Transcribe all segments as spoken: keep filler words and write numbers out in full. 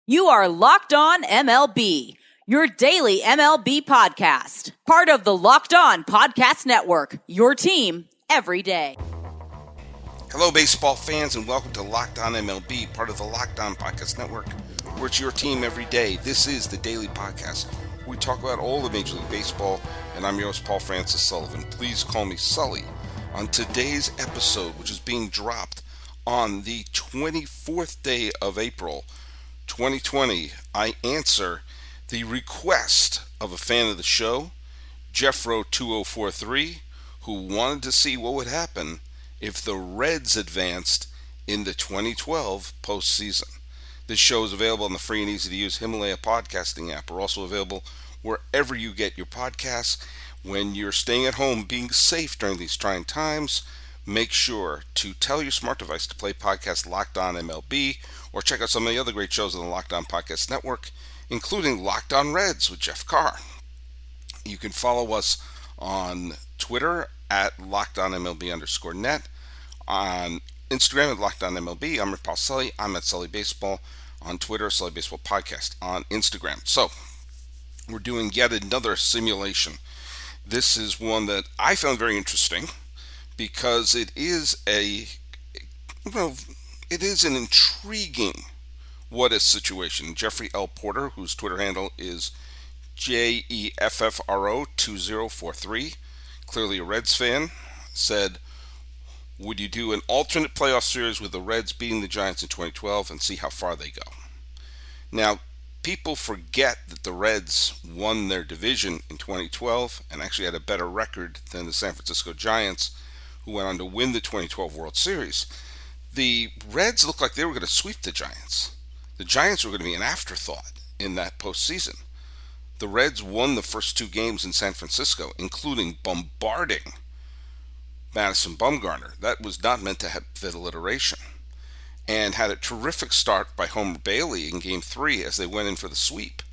You are Locked On M L B, your daily M L B podcast. Part of the Locked On Podcast Network, your team every day. Hello, baseball fans, and welcome to Locked On M L B, part of the Locked On Podcast Network, where it's your team every day. This is the daily podcast. We talk about all of Major League Baseball, and I'm your host, Paul Francis Sullivan. Please call me Sully. On today's episode, which is being dropped on the twenty-fourth day of April, twenty twenty, I answer the request of a fan of the show, Jeffro two oh four three, who wanted to see what would happen if the Reds advanced in the twenty twelve postseason. This show is available on the free and easy-to-use Himalaya podcasting app. We're also available wherever you get your podcasts. When you're staying at home, being safe during these trying times, make sure to tell your smart device to play podcast Locked On M L B, or check out some of the other great shows on the Locked On Podcast Network, including Locked On Reds with Jeff Carr. You can follow us on Twitter at LockedOnMLB underscore net, on Instagram at Locked On M L B. I'm Paul Sully. I'm at Sully Baseball on Twitter, Sully Baseball Podcast on Instagram. So, we're doing yet another simulation. This is one that I found very interesting because it is a, well, it is an intriguing what-if situation. Jeffrey L. Porter, whose Twitter handle is J E F F R O two oh four three, clearly a Reds fan, said, would you do an alternate playoff series with the Reds beating the Giants in twenty twelve and see how far they go? Now, people forget that the Reds won their division in twenty twelve and actually had a better record than the San Francisco Giants, who went on to win the twenty twelve World Series. The Reds looked like they were going to sweep the Giants. The Giants were going to be an afterthought in that postseason. The Reds won the first two games in San Francisco, including bombarding Madison Bumgarner. That was not meant to have fit alliteration. And had a terrific start by Homer Bailey in Game three as they went in for the sweep.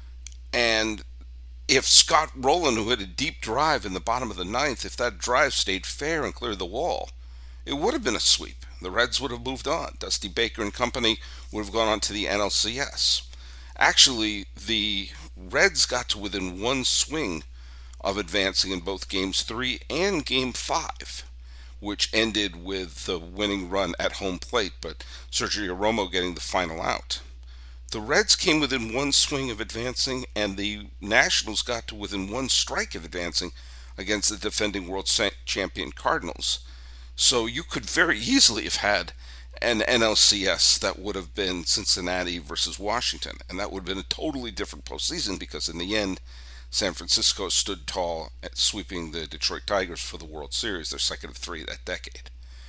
And if Scott Rowland, who hit a deep drive in the bottom of the ninth, if that drive stayed fair and cleared the wall, it would have been a sweep. The Reds would have moved on. Dusty Baker and company would have gone on to the N L C S. Actually, the Reds got to within one swing of advancing in both Games three and Game five, which ended with the winning run at home plate, but Sergio Romo getting the final out. The Reds came within one swing of advancing, and the Nationals got to within one strike of advancing against the defending world champion Cardinals. So you could very easily have had an N L C S that would have been Cincinnati versus Washington, and that would have been a totally different postseason because in the end, San Francisco stood tall at sweeping the Detroit Tigers for the World Series, their second of three that decade.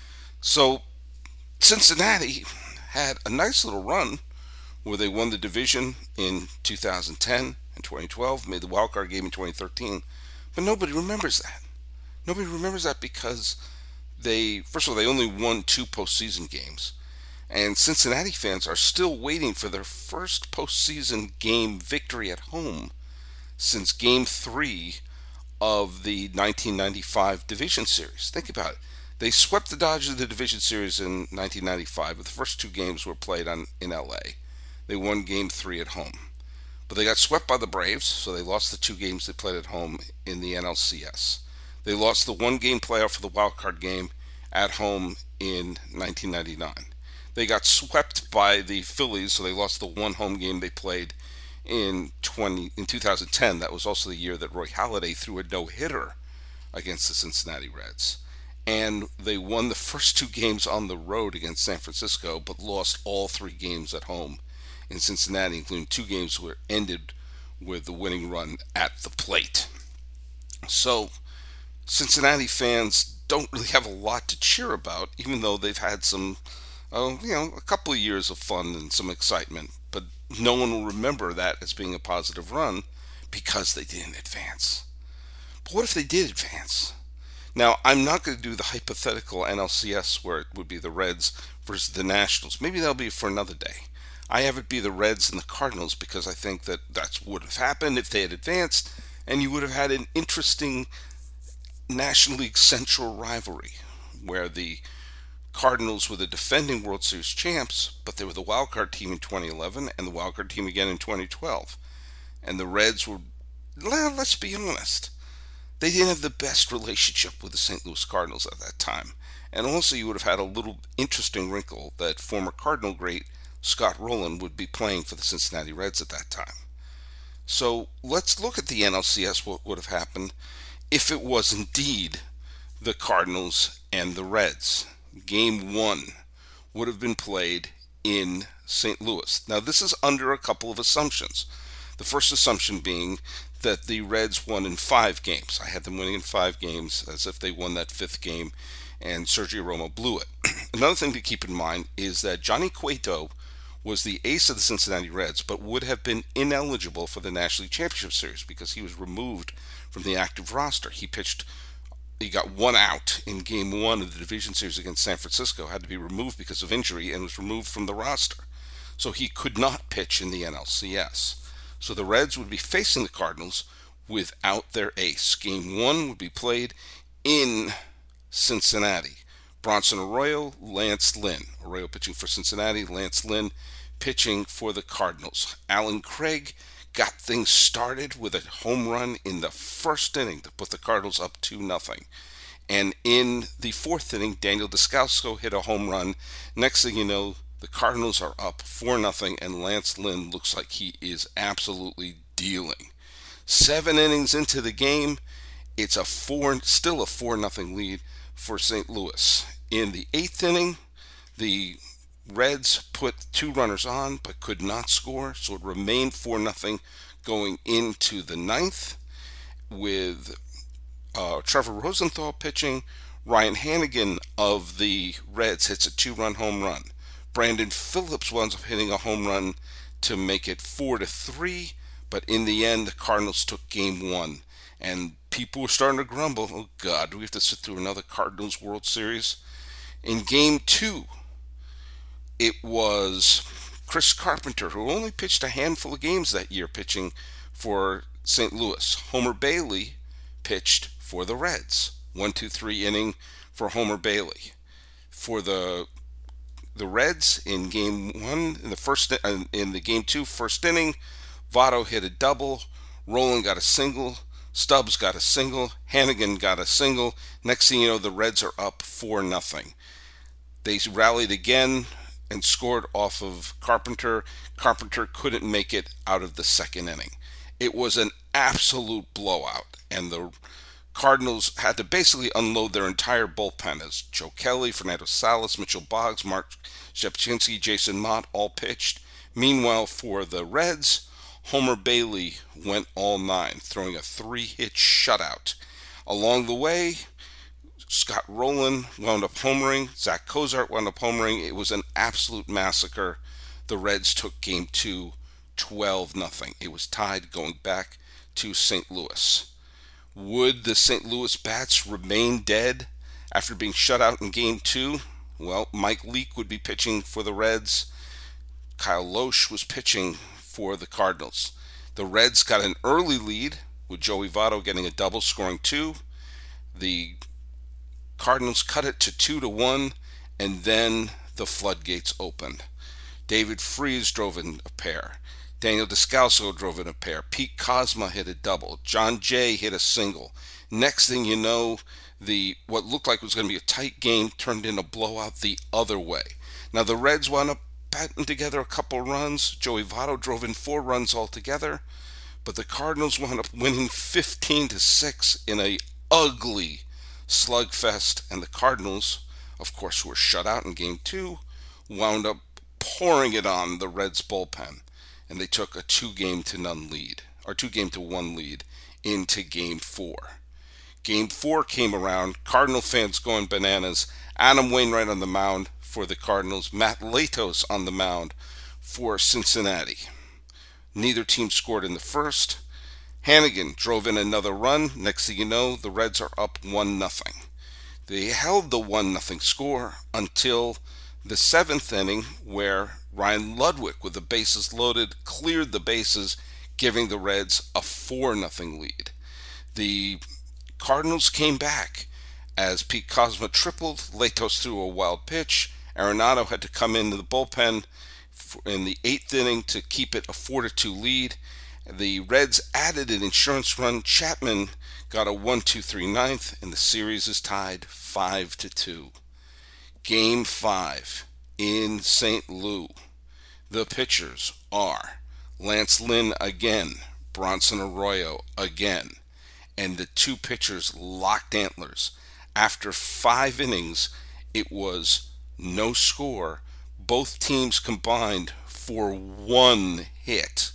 So Cincinnati had a nice little run where they won the division in two thousand ten and twenty twelve, made the wild card game in twenty thirteen, but nobody remembers that. Nobody remembers that because they, first of all, they only won two postseason games, and Cincinnati fans are still waiting for their first postseason game victory at home since Game three of the nineteen ninety-five Division Series. Think about it. They swept the Dodgers in the Division Series in nineteen ninety-five, but the first two games were played on in L A. They won Game three at home. But they got swept by the Braves, so they lost the two games they played at home in the N L C S. They lost the one-game playoff for the wild card game at home in nineteen ninety-nine. They got swept by the Phillies, so they lost the one home game they played in twenty in two thousand ten. That was also the year that Roy Halladay threw a no-hitter against the Cincinnati Reds. And they won the first two games on the road against San Francisco, but lost all three games at home in Cincinnati, including two games where ended with the winning run at the plate. So Cincinnati fans don't really have a lot to cheer about, even though they've had some, uh, you know, a couple of years of fun and some excitement. But no one will remember that as being a positive run because they didn't advance. But what if they did advance? Now, I'm not going to do the hypothetical N L C S where it would be the Reds versus the Nationals. Maybe that'll be for another day. I have it be the Reds and the Cardinals because I think that that would have happened if they had advanced, and you would have had an interesting National League Central rivalry where the Cardinals were the defending World Series champs, but they were the wildcard team in twenty eleven and the wildcard team again in twenty twelve. And the Reds were, let's be honest, they didn't have the best relationship with the Saint Louis Cardinals at that time. And also you would have had a little interesting wrinkle that former Cardinal great Scott Rowland would be playing for the Cincinnati Reds at that time. So let's look at the N L C S, what would have happened if it was indeed the Cardinals and the Reds. Game one would have been played in Saint Louis. Now, this is under a couple of assumptions. The first assumption being that the Reds won in five games. I had them winning in five games as if they won that fifth game, and Sergio Romo blew it. Another thing to keep in mind is that Johnny Cueto was the ace of the Cincinnati Reds, but would have been ineligible for the National League Championship Series because he was removed from the active roster. He pitched He got one out in game one of the division series against San Francisco, had to be removed because of injury, and was removed from the roster. So he could not pitch in the N L C S. So the Reds would be facing the Cardinals without their ace. Game one would be played in Cincinnati. Bronson Arroyo, Lance Lynn. Arroyo pitching for Cincinnati, Lance Lynn pitching for the Cardinals. Alan Craig got things started with a home run in the first inning to put the Cardinals up two nothing. And in the fourth inning, Daniel Descalso hit a home run. Next thing you know, the Cardinals are up four nothing, and Lance Lynn looks like he is absolutely dealing. Seven innings into the game, it's a four, still a four nothing lead for Saint Louis. In the eighth inning, the Reds put two runners on but could not score, so it remained four nothing going into the ninth with uh, Trevor Rosenthal pitching. Ryan Hanigan of the Reds hits a two-run home run. Brandon Phillips winds up hitting a home run to make it four to three, but in the end, the Cardinals took game one. And people were starting to grumble, oh God, do we have to sit through another Cardinals World Series? In game two, it was Chris Carpenter, who only pitched a handful of games that year pitching for Saint Louis. Homer Bailey pitched for the Reds. One, two, three inning for Homer Bailey. For the the Reds in game one, in the first in the game two first inning, Votto hit a double, Rowland got a single, Stubbs got a single, Hanigan got a single. Next thing you know, the Reds are up four nothing. They rallied again and scored off of Carpenter. Carpenter couldn't make it out of the second inning. It was an absolute blowout, and the Cardinals had to basically unload their entire bullpen as Joe Kelly, Fernando Salas, Mitchell Boggs, Mark Shepchinski, Jason Mott all pitched. Meanwhile, for the Reds, Homer Bailey went all nine, throwing a three-hit shutout. Along the way, Scott Rowland wound up homering. Zach Cozart wound up homering. It was an absolute massacre. The Reds took game two, twelve nothing. It was tied going back to Saint Louis. Would the Saint Louis Bats remain dead after being shut out in game two? Well, Mike Leake would be pitching for the Reds. Kyle Loesch was pitching for the Cardinals. The Reds got an early lead with Joey Votto getting a double, scoring two. The Cardinals cut it to two to one, and then the floodgates opened. David Freese drove in a pair. Daniel Descalso drove in a pair. Pete Kozma hit a double. John Jay hit a single. Next thing you know, the what looked like was going to be a tight game turned into a blowout the other way. Now the Reds wound up batting together a couple runs. Joey Votto drove in four runs altogether, but the Cardinals wound up winning fifteen to six in a ugly slugfest, and the Cardinals, of course, who were shut out in game two, wound up pouring it on the Reds bullpen, and they took a two-game to none lead, or two-game to one lead into game four. Game four came around, Cardinal fans going bananas. Adam Wainwright on the mound for the Cardinals, Matt Latos on the mound for Cincinnati. Neither team scored in the first. Hanigan drove in another run. Next thing you know, the Reds are up one nothing. They held the one nothing score until the seventh inning, where Ryan Ludwig, with the bases loaded, cleared the bases, giving the Reds a four nothing lead. The Cardinals came back As Pete Kozma tripled, Latos threw a wild pitch. Arenado had to come into the bullpen in the eighth inning to keep it a four to two lead. The Reds added an insurance run. Chapman got a one two three ninth, and the series is tied five to two. Game five in Saint Louis. The pitchers are Lance Lynn again, Bronson Arroyo again, and the two pitchers locked antlers. After five innings, it was no score. Both teams combined for one hit.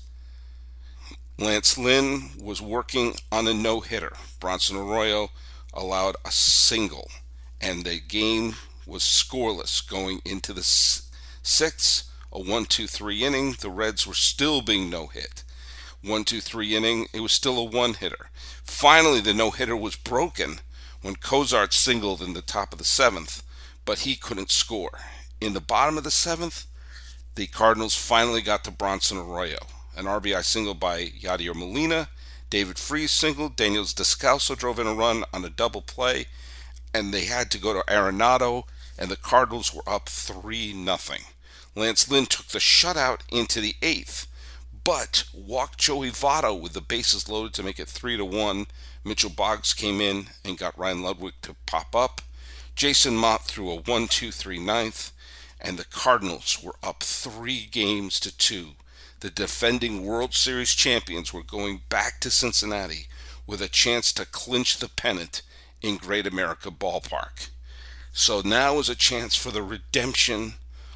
Lance Lynn was working on a no-hitter. Bronson Arroyo allowed a single, and the game was scoreless going into the sixth. A one two three inning, the Reds were still being no-hit. one two three inning, it was still a one-hitter. Finally, the no-hitter was broken when Cozart singled in the top of the seventh, but he couldn't score. In the bottom of the seventh, the Cardinals finally got to Bronson Arroyo. An R B I single by Yadier Molina. David Freese singled. Daniel Descalso drove in a run on a double play, and they had to go to Arenado, and the Cardinals were up three nothing. Lance Lynn took the shutout into the eighth, but walked Joey Votto with the bases loaded to make it three to one. Mitchell Boggs came in and got Ryan Ludwig to pop up. Jason Mott threw a one two three ninth, and the Cardinals were up three games to two. The defending World Series champions were going back to Cincinnati with a chance to clinch the pennant in Great America Ballpark. So now is a chance for the redemption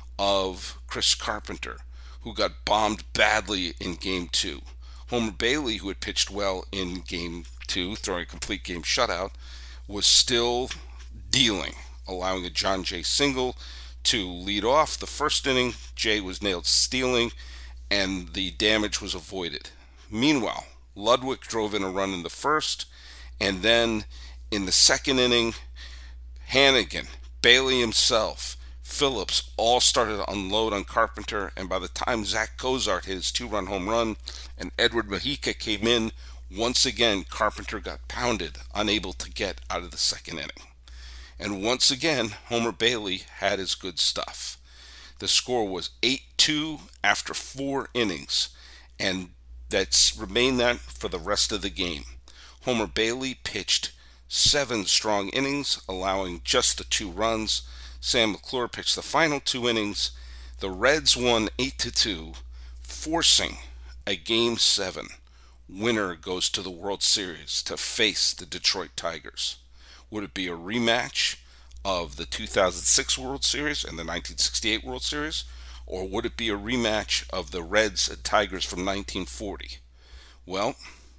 of Chris Carpenter, who got bombed badly in Game two. Homer Bailey, who had pitched well in Game two, throwing a complete game shutout, was still dealing, allowing a John Jay single to lead off the first inning. Jay was nailed stealing, and the damage was avoided. Meanwhile, Ludwig drove in a run in the first, and then in the second inning, Hannigan, Bailey himself, Phillips all started to unload on Carpenter, and by the time Zach Cozart hit his two-run home run and Edward Mujica came in, once again Carpenter got pounded, unable to get out of the second inning. And once again, Homer Bailey had his good stuff. The score was eight two after four innings, and that's remained that for the rest of the game. Homer Bailey pitched seven strong innings, allowing just the two runs. Sam McClure pitched the final two innings. The Reds won eight to two, forcing a Game seven. Winner goes to the World Series to face the Detroit Tigers. Would it be a rematch of the two thousand six World Series and the nineteen sixty-eight World Series? Or would it be a rematch of the Reds and Tigers from nineteen forty? Well,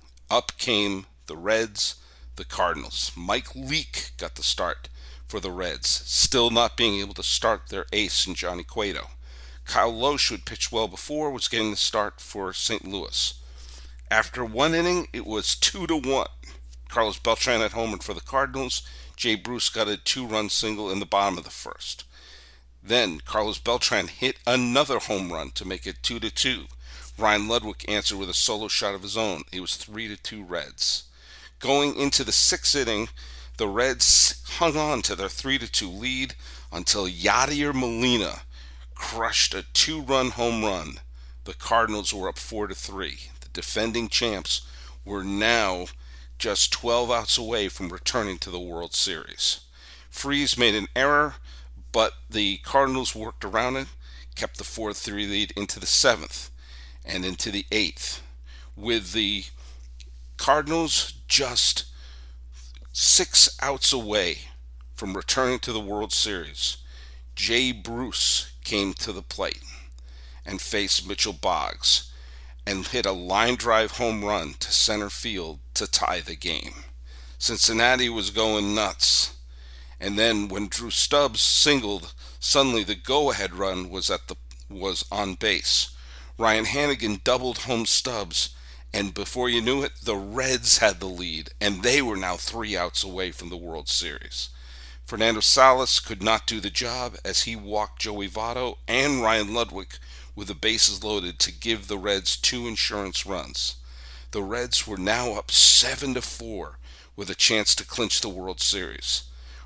up came the Reds, the Cardinals. Mike Leake got the start for the Reds, still not being able to start their ace in Johnny Cueto. Kyle Lohse, who had pitched well before, was getting the start for Saint Louis. After one inning, it was two to one. Carlos Beltran had homered for the Cardinals. Jay Bruce got a two-run single in the bottom of the first. Then Carlos Beltran hit another home run to make it two to two. Ryan Ludwig answered with a solo shot of his own. It was three to two Reds. Going into the sixth inning, the Reds hung on to their three to two lead until Yadier Molina crushed a two-run home run. The Cardinals were up four to three. The defending champs were now just twelve outs away from returning to the World Series. Freese made an error, but the Cardinals worked around it, kept the four to three lead into the seventh and into the eighth, with the Cardinals just six outs away from returning to the World Series. Jay Bruce came to the plate and faced Mitchell Boggs and hit a line drive home run to center field to tie the game. Cincinnati was going nuts. And then when Drew Stubbs singled, suddenly the go-ahead run was at the was on base. Ryan Hannigan doubled home Stubbs, and before you knew it, the Reds had the lead, and they were now three outs away from the World Series. Fernando Salas could not do the job as he walked Joey Votto and Ryan Ludwig with the bases loaded to give the Reds two insurance runs. The Reds were now up seven to four with a chance to clinch the World Series.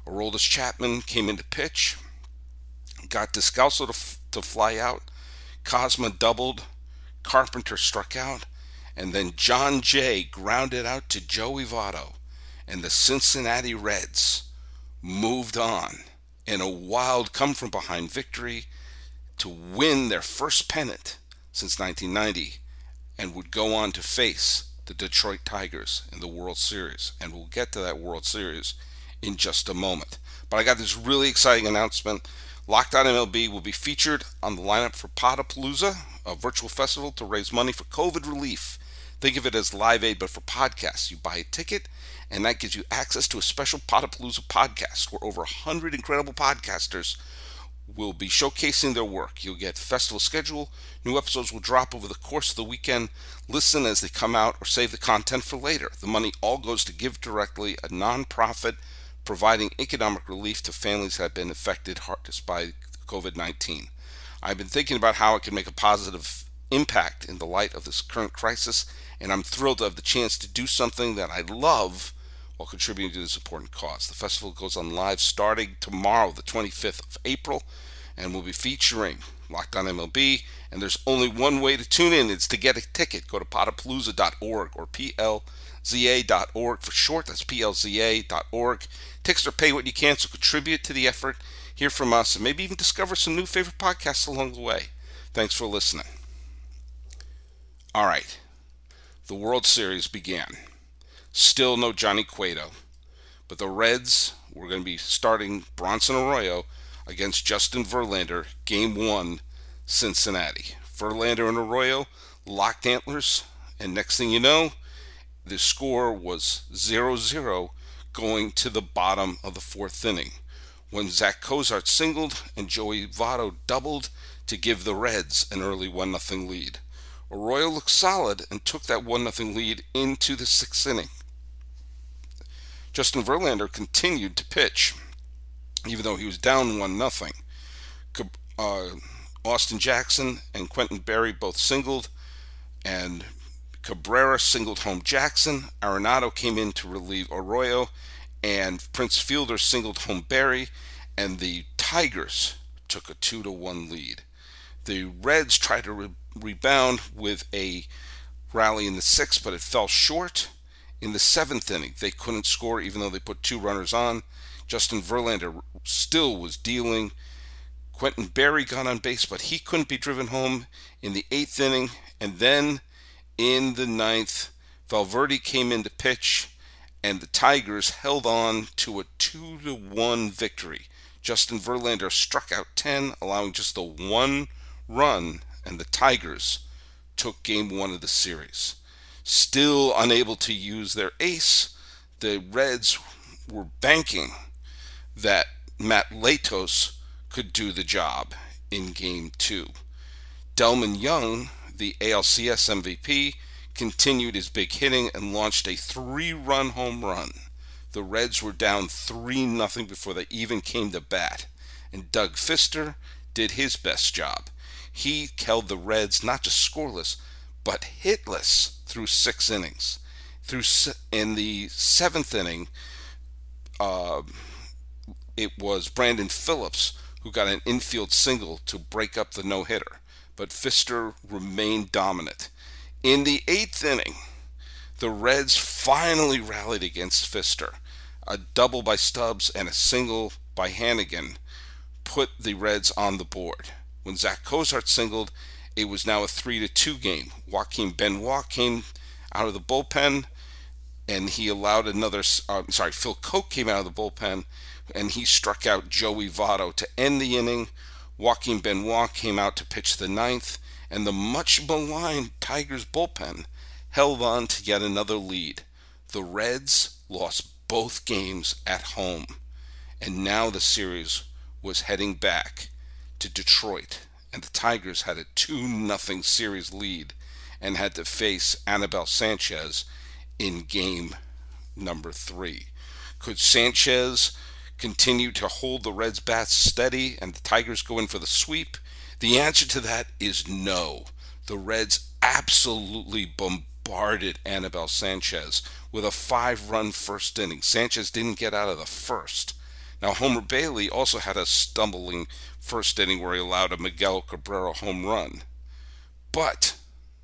Aroldis Chapman came in to pitch, got Descalso to, f- to fly out, Cosma doubled, Carpenter struck out, and then John Jay grounded out to Joey Votto, and the Cincinnati Reds moved on in a wild come-from-behind victory to win their first pennant since nineteen ninety, and would go on to face the Detroit Tigers in the World Series. And we'll get to that World Series in just a moment. But I got this really exciting announcement. Locked On M L B will be featured on the lineup for Podapalooza, a virtual festival to raise money for COVID relief. Think of it as Live Aid, but for podcasts. You buy a ticket, and that gives you access to a special Podapalooza podcast where over one hundred incredible podcasters will be showcasing their work. You'll get festival schedule. New episodes will drop over the course of the weekend. Listen as they come out or save the content for later. The money all goes to Give Directly, a nonprofit providing economic relief to families that have been affected hardest by COVID nineteen. I've been thinking about how I can make a positive impact in the light of this current crisis, and I'm thrilled to have the chance to do something that I love while contributing to this important cause. The festival goes on live starting tomorrow, the twenty-fifth of April, and we'll be featuring Locked On M L B, and there's only one way to tune in. It's to get a ticket. Go to podapalooza dot org or P L Z A dot org for short. That's P L Z A dot org. Tickets are pay what you can, so contribute to the effort, hear from us, and maybe even discover some new favorite podcasts along the way. Thanks for listening. All right, the World Series began. Still no Johnny Cueto, but the Reds were going to be starting Bronson Arroyo against Justin Verlander, Game one, Cincinnati. Verlander and Arroyo locked antlers, and next thing you know, the score was zero zero going to the bottom of the fourth inning when Zach Cozart singled and Joey Votto doubled to give the Reds an early one nothing lead. Arroyo looked solid and took that one nothing lead into the sixth inning. Justin Verlander continued to pitch, even though he was down one nothing. Uh, Austin Jackson and Quentin Berry both singled, and Cabrera singled home Jackson. Arenado came in to relieve Arroyo, and Prince Fielder singled home Berry, and the Tigers took a two to one lead. The Reds tried to re- rebound with a rally in the sixth, but it fell short. In the seventh inning, they couldn't score even though they put two runners on. Justin Verlander still was dealing. Quentin Berry got on base, but he couldn't be driven home in the eighth inning. And then in the ninth, Valverde came in to pitch, and the Tigers held on to a two to one victory. Justin Verlander struck out ten, allowing just the one run, and the Tigers took game one of the series. Still unable to use their ace, the Reds were banking that Matt Latos could do the job in game two. Delman Young, the A L C S M V P, continued his big hitting and launched a three-run home run. The Reds were down three nothing before they even came to bat, and Doug Fister did his best job. He held the Reds not just scoreless, but hitless through six innings. Through in the seventh inning, uh, it was Brandon Phillips who got an infield single to break up the no-hitter, but Fister remained dominant. In the eighth inning, the Reds finally rallied against Fister. A double by Stubbs and a single by Hannigan put the Reds on the board. When Zach Cozart singled, it was now a three to two game. Joaquin Benoit came out of the bullpen, and he allowed another, uh, sorry, Phil Koch came out of the bullpen, and he struck out Joey Votto to end the inning. Joaquin Benoit came out to pitch the ninth, and the much maligned Tigers bullpen held on to yet another lead. The Reds lost both games at home, and now the series was heading back to Detroit, and the Tigers had a two nothing series lead and had to face Anibal Sanchez in game number three. Could Sanchez continue to hold the Reds' bats steady and the Tigers go in for the sweep? The answer to that is no. The Reds absolutely bombarded Anibal Sanchez with a five-run first inning. Sanchez didn't get out of the first. Now, Homer Bailey also had a stumbling first inning where he allowed a Miguel Cabrera home run. But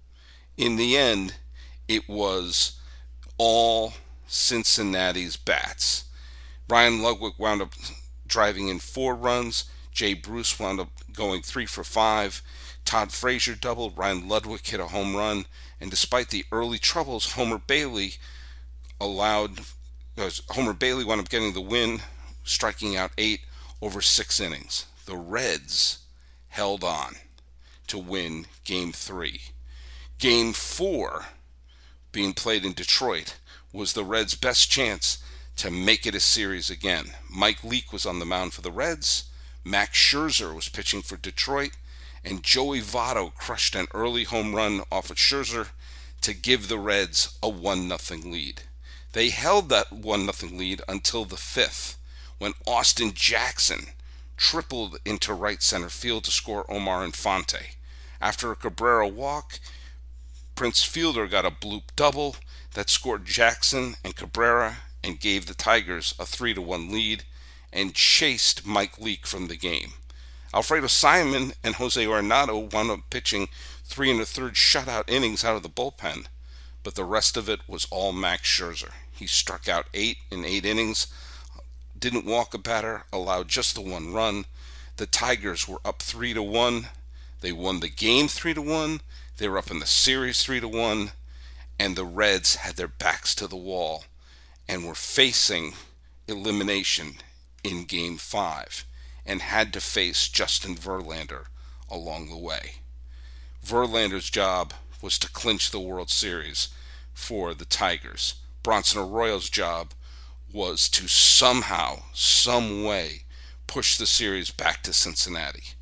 in the end, it was all Cincinnati's bats. Ryan Ludwick wound up driving in four runs. Jay Bruce wound up going three for five. Todd Frazier doubled. Ryan Ludwick hit a home run. And despite the early troubles, Homer Bailey allowed uh, Homer Bailey wound up getting the win, striking out eight over six innings. The Reds held on to win Game three. Game four, being played in Detroit, was the Reds' best chance to make it a series again. Mike Leake was on the mound for the Reds. Max Scherzer was pitching for Detroit. And Joey Votto crushed an early home run off of Scherzer to give the Reds a one nothing lead. They held that one nothing lead until the fifth, when Austin Jackson tripled into right center field to score Omar Infante. After a Cabrera walk, Prince Fielder got a bloop double that scored Jackson and Cabrera and gave the Tigers a three to one lead and chased Mike Leake from the game. Alfredo Simon and Jose Arenado wound up pitching three and a third shutout innings out of the bullpen, but the rest of it was all Max Scherzer. He struck out eight in eight innings, didn't walk a batter, allowed just the one run. The Tigers were up three to one. They won the game three to one. They were up in the series three to one, and the Reds had their backs to the wall and were facing elimination in Game five and had to face Justin Verlander along the way. Verlander's job was to clinch the World Series for the Tigers. Bronson Arroyo's job was to somehow, some way, push the series back to Cincinnati.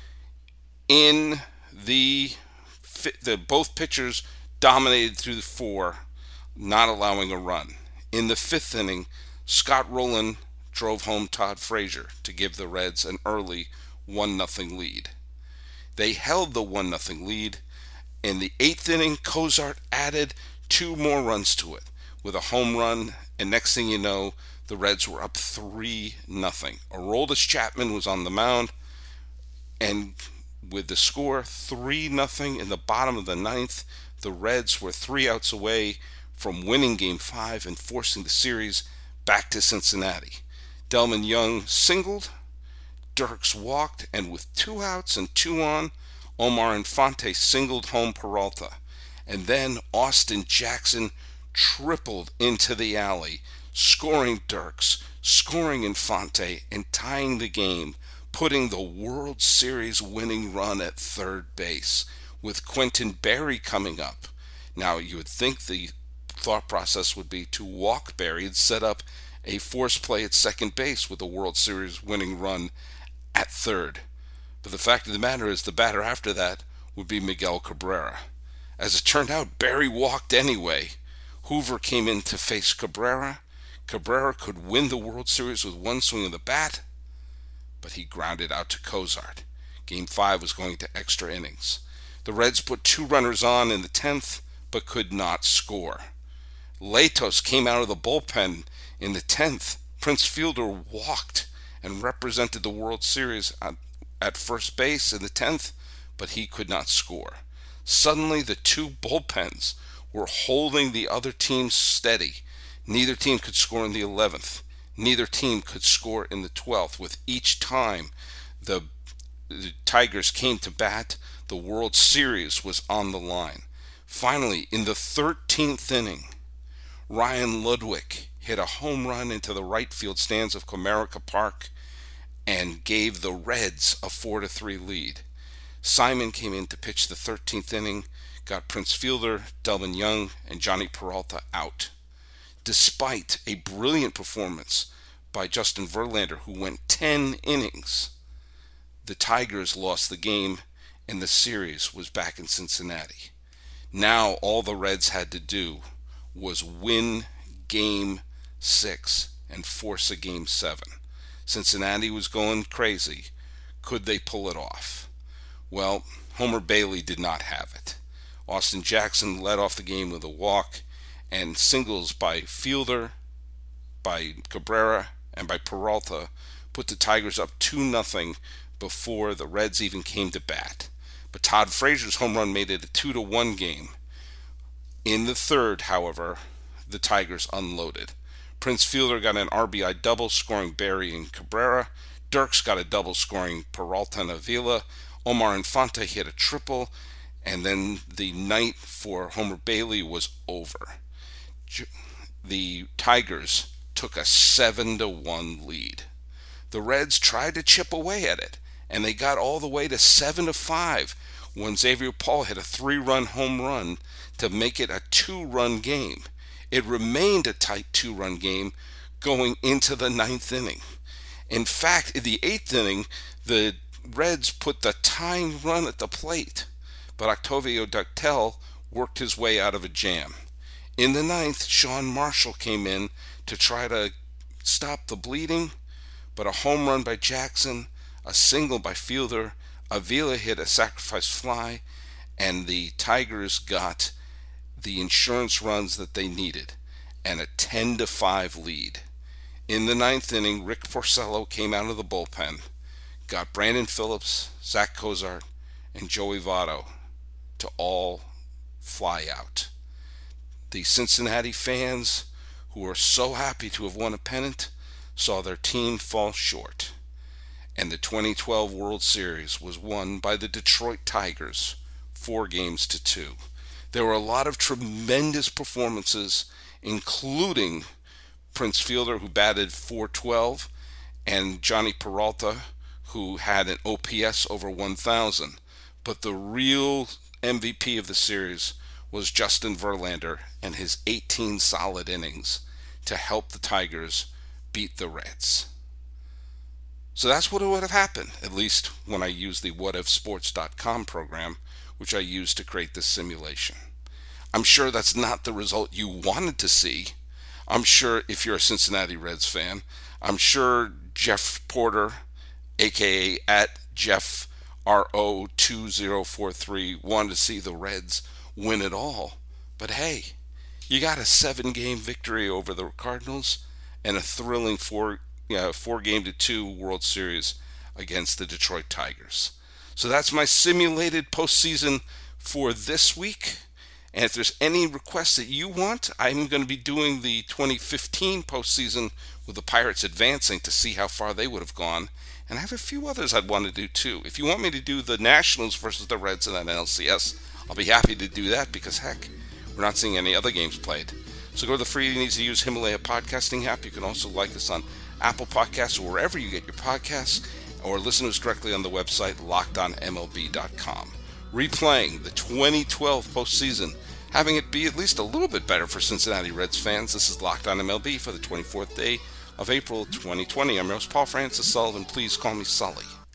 In the, the both pitchers dominated through the four, not allowing a run. In the fifth inning, Scott Rowland drove home Todd Frazier to give the Reds an early one nothing lead. They held the one nothing lead. In the eighth inning, Cozart added two more runs to it with a home run, and next thing you know, the Reds were up three nothing. Aroldis Chapman was on the mound, and with the score three nothing in the bottom of the ninth, the Reds were three outs away from winning Game five and forcing the series back to Cincinnati. Delman Young singled, Dirks walked, and with two outs and two on, Omar Infante singled home Peralta. And then Austin Jackson tripled into the alley, scoring Dirks, scoring Infante, and tying the game, putting the World Series winning run at third base, with Quentin Berry coming up. Now, you would think the thought process would be to walk Berry and set up a force play at second base with a World Series winning run at third. But the fact of the matter is the batter after that would be Miguel Cabrera. As it turned out, Berry walked anyway. Hoover came in to face Cabrera. Cabrera could win the World Series with one swing of the bat, but he grounded out to Cozart. Game five was going to extra innings. The Reds put two runners on in the tenth, but could not score. Latos came out of the bullpen in the tenth. Prince Fielder walked and represented the World Series at, at first base in the tenth, but he could not score. Suddenly, the two bullpens were holding the other team steady. Neither team could score in the eleventh. Neither team could score in the twelfth. With each time the, the Tigers came to bat, the World Series was on the line. Finally, in the thirteenth inning, Ryan Ludwick hit a home run into the right field stands of Comerica Park and gave the Reds a four to three lead. Simon came in to pitch the thirteenth inning, got Prince Fielder, Delman Young, and Johnny Peralta out. Despite a brilliant performance by Justin Verlander, who went ten innings, the Tigers lost the game and the series was back in Cincinnati. Now all the Reds had to do was win Game six and force a Game seven. Cincinnati was going crazy. Could they pull it off? Well, Homer Bailey did not have it. Austin Jackson led off the game with a walk, and singles by Fielder, by Cabrera, and by Peralta put the Tigers up two nothing before the Reds even came to bat. But Todd Frazier's home run made it a two to one game. In the third, however, the Tigers unloaded. Prince Fielder got an R B I double scoring Berry and Cabrera. Dirks got a double scoring Peralta and Avila. Omar Infante hit a triple. And then the night for Homer Bailey was over. The Tigers took a seven to one lead. The Reds tried to chip away at it, and they got all the way to seven to five when Xavier Paul hit a three-run home run to make it a two-run game. It remained a tight two-run game going into the ninth inning. In fact, in the eighth inning, the Reds put the tying run at the plate, but Octavio Ductel worked his way out of a jam. In the ninth, Sean Marshall came in to try to stop the bleeding, but a home run by Jackson, a single by Fielder, Avila hit a sacrifice fly, and the Tigers got the insurance runs that they needed, and a ten to five lead. In the ninth inning, Rick Porcello came out of the bullpen, got Brandon Phillips, Zach Cozart, and Joey Votto to all fly out. The Cincinnati fans, who were so happy to have won a pennant, saw their team fall short. And the twenty twelve World Series was won by the Detroit Tigers, four games to two. There were a lot of tremendous performances, including Prince Fielder, who batted four twelve, and Johnny Peralta, who had an O P S over one thousand. But the real M V P of the series was Justin Verlander and his eighteen solid innings to help the Tigers beat the Reds. So that's what would have happened, at least when I used the what if sports dot com program, which I used to create this simulation. I'm sure that's not the result you wanted to see. I'm sure if you're a Cincinnati Reds fan, I'm sure Jeff Porter, aka at Jeff R O two zero four three, wanted to see the Reds win it all. But hey, you got a seven-game victory over the Cardinals and a thrilling four, you know, four-game to two World Series against the Detroit Tigers. So that's my simulated postseason for this week. And if there's any requests that you want, I'm going to be doing the twenty fifteen postseason with the Pirates advancing to see how far they would have gone. And I have a few others I'd want to do too. If you want me to do the Nationals versus the Reds in an N L C S, I'll be happy to do that because, heck, we're not seeing any other games played. So go to the free and easy to use Himalaya podcasting app. You can also like us on Apple Podcasts or wherever you get your podcasts, or listen to us directly on the website locked on M L B dot com. Replaying the twenty twelve postseason, having it be at least a little bit better for Cincinnati Reds fans. This is Locked on M L B for the twenty-fourth day of April twenty twenty. I'm your host, Paul Francis Sullivan. Please call me Sully.